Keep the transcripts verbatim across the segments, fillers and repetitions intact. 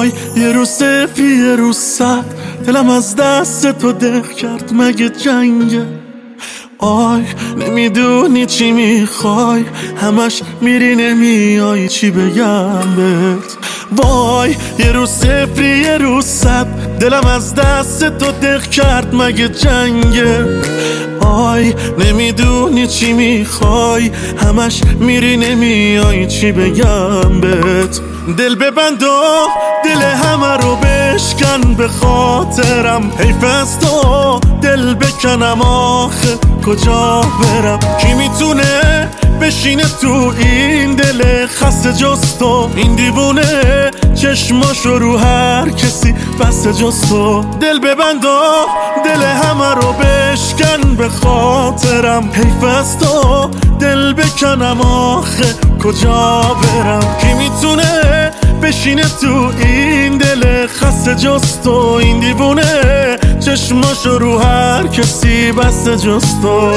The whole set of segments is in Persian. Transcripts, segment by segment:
وای یه روز سفی یه روز سرد، دلم از دست تو دق کرد مگه جنگه؟ آی نمیدونی چی میخوای، همش میری نمیای، چی بگم بهت؟ وای یه روز صفری یه روز صد، دلم از دست تو دق کرد مگه جنگه؟ آی نمیدونی چی میخوای، همش میری نمیای، چی بگم بهت؟ دل ببند و دل همه رو بشکن به خاطرم، حیف از تو دل بکنم آخه کجا برم؟ کی میتونه بشینه تو این دل خسته جز تو؟ این دیوونه چشماشو رو هر کسی بسته جز تو. دل ببند و دل همه رو بشکن به خاطرم، حیف از تو دل بکنم آخه کجا برم؟ کی میتونه بشینه تو این دل خسته جز تو؟ این دیوونه چشماشو رو هر کسی بسته جز تو.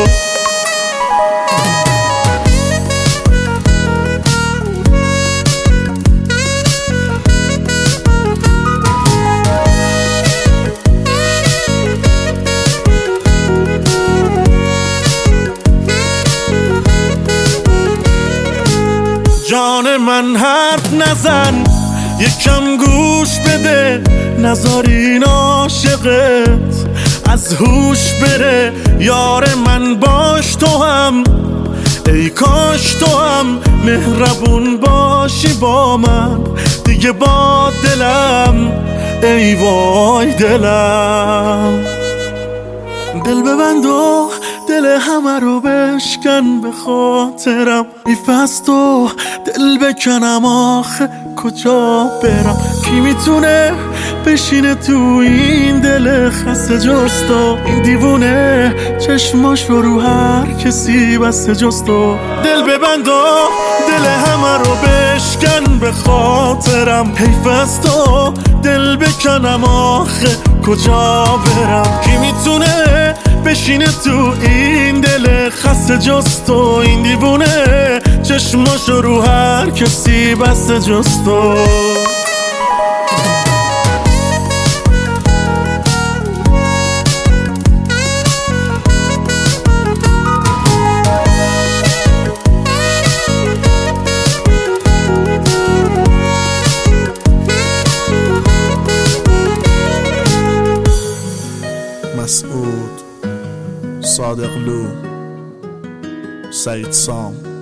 جان من حرف نزن، یکم گوش بده، نذار این عاشقت از هوش بره. یار من باش تو هم، ای کاش تو هم مهربون باشی با من دیگه، با دلم ای وای دلم. دل ببند و دل همه رو بشکن به خاطرم، حیف از تو دل بکنم آخه کجا برم؟ کی میتونه بشینه تو این دل خسته جز تو؟ این دیوونه چشماش رو هر کسی بسته جز تو. دل ببند و دل همه رو بشکن به خاطرم، حیف از تو دل بکنم آخه کجا برم؟ کی میتونه بشینه تو این دل خسته جز تو؟ این دیوونه چشماشو رو هر کسی بسته جز تو. مسعود، صادق لو، سعید سام.